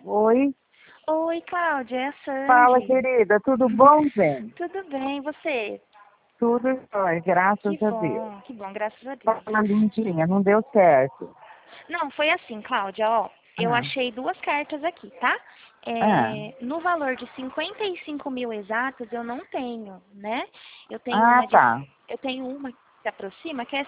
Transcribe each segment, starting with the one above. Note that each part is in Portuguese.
Oi, Oi, Cláudia, é a fala Sandy. querida, tudo bom, bem? Tudo bem, e você? Tudo jóia, graças a Deus. Que bom, graças a Deus. Fala lindinha, não deu certo. Não, foi assim, Cláudia, ó, eu Ah, achei duas cartas aqui, tá? ah, No valor de 55 mil exatos eu não tenho, né? Eu tenho ah, uma de, tá. eu tenho uma que se aproxima que é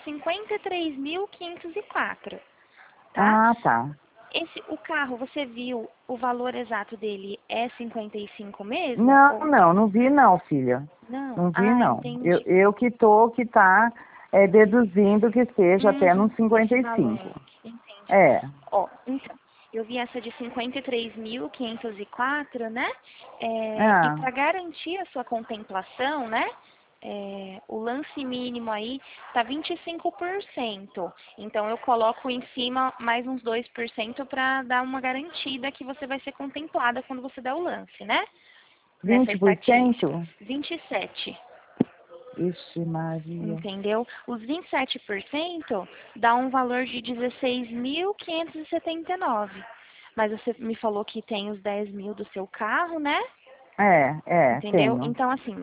53.504, tá? Ah, tá. O carro, você viu o valor exato dele é 55 mesmo? Não, Ou não, não vi não, filha. não? Não vi Ah, não. Eu, entendi. eu que tá deduzindo que seja até nos cinquenta Esse e valor. cinco. Entendi. É, Ó, então, eu vi essa de 53.504, né? E ah, para garantir a sua contemplação, né? O lance mínimo aí tá 25%. Então eu coloco em cima mais uns 2% para dar uma garantida que você vai ser contemplada quando você der o lance, né? Nessa estatística. 20%? 27. Ixi, Maria. Entendeu? Os 27% dá um valor de 16.579. Mas você me falou que tem os 10 mil do seu carro, né? Entendeu? Tenho. Então, assim,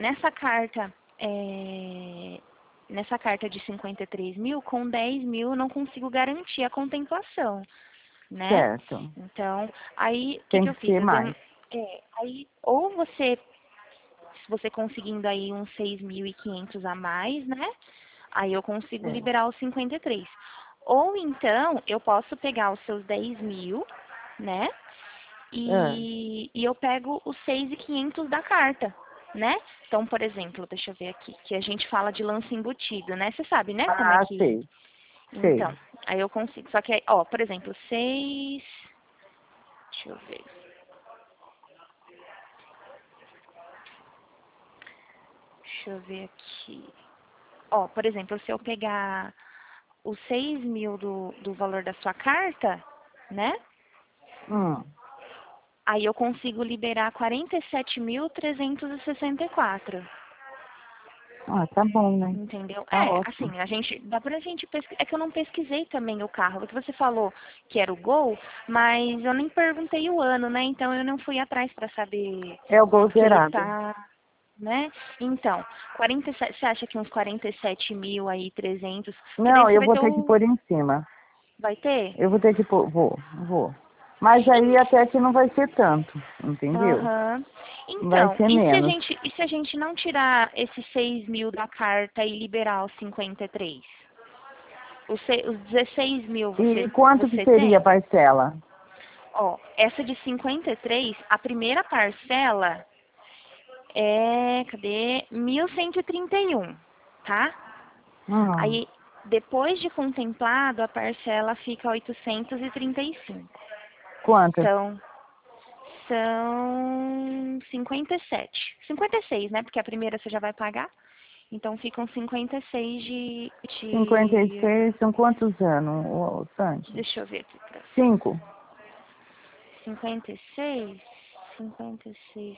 nessa carta de 53 mil, com 10 mil eu não consigo garantir a contemplação, né? Certo. Então, aí, o que Tem que eu que fiz? ser mais. Aí, ou você, se você conseguindo aí uns 6.500 a mais, né? Aí eu consigo É. liberar os 53. Ou então, eu posso pegar os seus 10 mil, né? Ah, E eu pego os 6.500 da carta, né? Então, por exemplo, deixa eu ver aqui, que a gente fala de lance embutido, né? Você sabe, né? Como é que... sei, sei. Então, aí eu consigo. Só que, ó, por exemplo, 6... Deixa eu ver. Deixa eu ver aqui. Ó, por exemplo, se eu pegar os 6 mil do valor da sua carta, né? Hum. Aí eu consigo liberar 47.364. Ah, tá bom, né? Entendeu? Tá ótimo. Assim, dá pra gente pesquisar. É que eu não pesquisei também o carro. Porque você falou que era o Gol, mas eu nem perguntei o ano, né? Então eu não fui atrás pra saber É o gol se ele zerado. tá, né? Então, 47, você acha que uns 47 mil aí, 300? Porque daí Não, você eu vai vou ter ter que pôr em cima. vai ter? Eu vou ter que pôr, vou. Mas aí até que não vai ser tanto, entendeu? Aham. Vai Então, ser menos. e se a gente não tirar esses 6 mil da carta e liberar os 53? Os 16 mil E quanto que você seria a tem? parcela? Ó, essa de 53, a primeira parcela cadê? 1.131, tá? Hum. Aí, depois de contemplado, a parcela fica 835. Quantas? Então, são 57. 56, né? Porque a primeira você já vai pagar. Então, ficam 56 de... 56 são quantos anos, Sandy? Deixa eu ver aqui pra você. 5. 56, 56.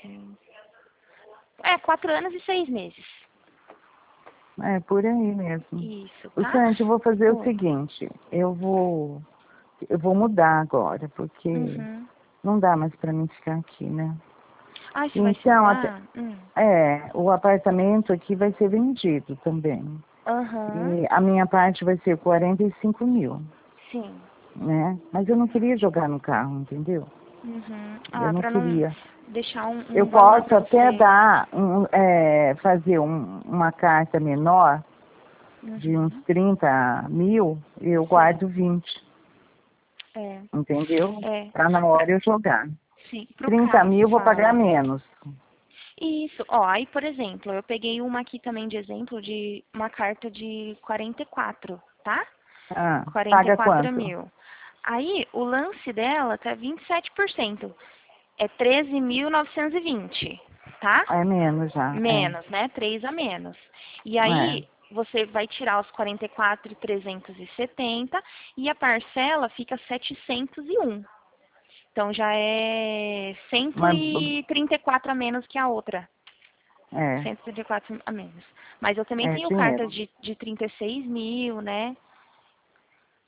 4 anos e 6 meses. É, por aí mesmo. Isso, O tá? Sandy, eu vou fazer o Oi. seguinte, eu vou mudar agora, porque Uhum. não dá mais para mim ficar aqui, né? Ai, você vai se Então, mudar? o apartamento aqui vai ser vendido também. Aham. E a minha parte vai ser 45 mil, Sim. né? Mas eu não queria jogar no carro, entendeu? Uhum. Eu Ah, não pra não queria. deixar Eu um valor posso pra até você. fazer uma carta menor, de uns Uhum. 30 mil, eu Sim. guardo 20, É. entendeu? É. Para na hora eu jogar. Sim. Pro 30 carro, você mil eu vou pagar fala. menos. Isso. Ó, aí, por exemplo, eu peguei uma aqui também de exemplo de uma carta de 44, tá? Ah, quarenta e paga quatro quanto? mil. Aí, o lance dela tá 27%. É 13.920, tá? É menos já, Menos, né? 3 a menos. E É. aí, você vai tirar os 44.370 e a parcela fica 701. Então, já é Mas, 134 a menos que a outra. é, 134 a menos. Mas eu também é tenho cartas dinheiro. de 36 mil, né?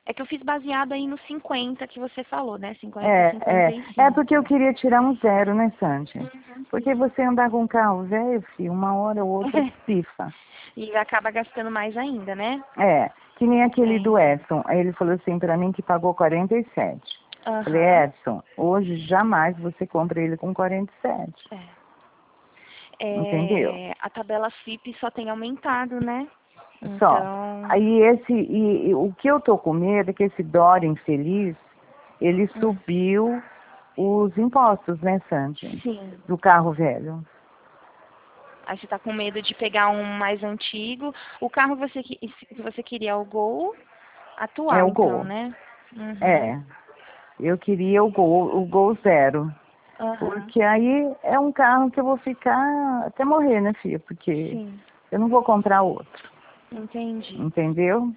É que eu fiz baseado aí nos 50 que você falou, né? 50, É, 55. é porque eu queria tirar um zero, né, Sandy? Uhum, Porque você andar com um carro velho, filho, uma hora ou outra pifa. E acaba gastando mais ainda, né? É, que nem É, aquele do então. Edson. Aí ele falou assim pra mim que pagou 47. Falei, Aham. Edson, hoje jamais você compra ele com 47. É. Entendeu? A tabela FIP só tem aumentado, né? Só. Então, Aí e o que eu tô com medo é que esse Dória infeliz, ele hum, subiu os impostos, né, Sandy? sim. Do carro velho. Aí você tá com medo de pegar um mais antigo. O carro que você queria é o Gol É atual, o então, Gol. né? Uhum. É. Eu queria o Gol zero. Aham. Porque aí é um carro que eu vou ficar até morrer, né, filha? Porque Sim. eu não vou comprar outro, Entendi. entendeu?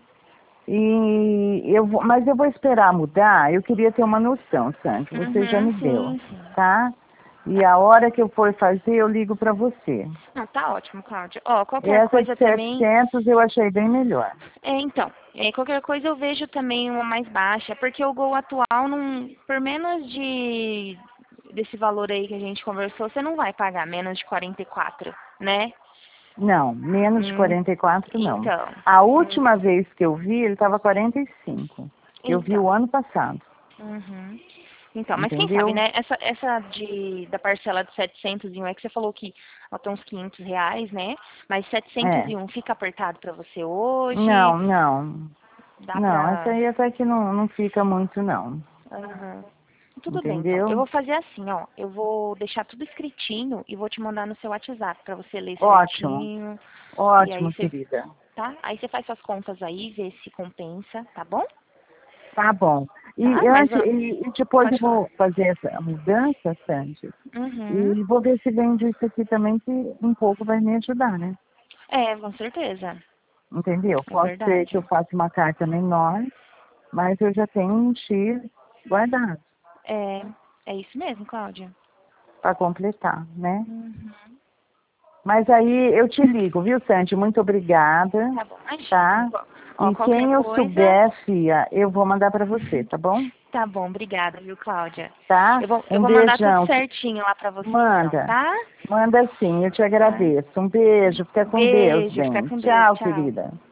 Mas eu vou esperar mudar. Eu queria ter uma noção, Sandy. Você já Uhum, me deu, sim, sim. tá? E Tá. a hora que eu for fazer, eu ligo pra você. Não, tá ótimo, Cláudia. Ó, E qualquer essa de coisa também. 700 eu achei bem melhor. Então, qualquer coisa eu vejo também uma mais baixa, porque o Gol atual, não, por menos desse valor aí que a gente conversou, você não vai pagar menos de 44, né? Não, menos de Hum, 44 não. então, A hum, última vez que eu vi, ele estava 45. Eu vi então, o ano passado, uhum. Então, mas quem sabe, entendeu? né? Essa da parcela de 701 é que você falou que até uns R$ 500, né? Mas setecentos É. e um fica apertado pra você hoje? Não, não. Dá Não, essa pra... aí até que não fica muito, não. Aham. Tudo bem, então. Eu Entendeu? vou fazer assim, ó. Eu vou deixar tudo escritinho e vou te mandar no seu WhatsApp pra você ler Ótimo, certinho. E aí ótimo, você, querida. tá? Aí você faz suas contas aí, vê se compensa, tá bom? Tá bom. Tá? E Mas, antes, ó, e depois eu pode falar. vou fazer essa mudança, Sandy, Uhum. e vou ver se vende isso aqui também, que um pouco vai me ajudar, né? É, com certeza. Entendeu? É Pode ser que verdade. eu faça uma carta menor, mas eu já tenho um X guardado É, é isso mesmo, Cláudia. para completar, né? Uhum. Mas aí eu te ligo, viu, Sandy? Muito obrigada, Tá bom, imagina. tá? Ó, E qualquer quem eu coisa. souber, fia, eu vou mandar para você, tá bom? Tá bom, obrigada, viu, Cláudia? Tá? Eu Um vou mandar tudo beijão. certinho lá pra você, então, Manda. tá? Manda sim, eu te Tá. agradeço. Um beijo, fica com Deus, Beijo, fica bem. com Deus, Tchau, tchau. querida.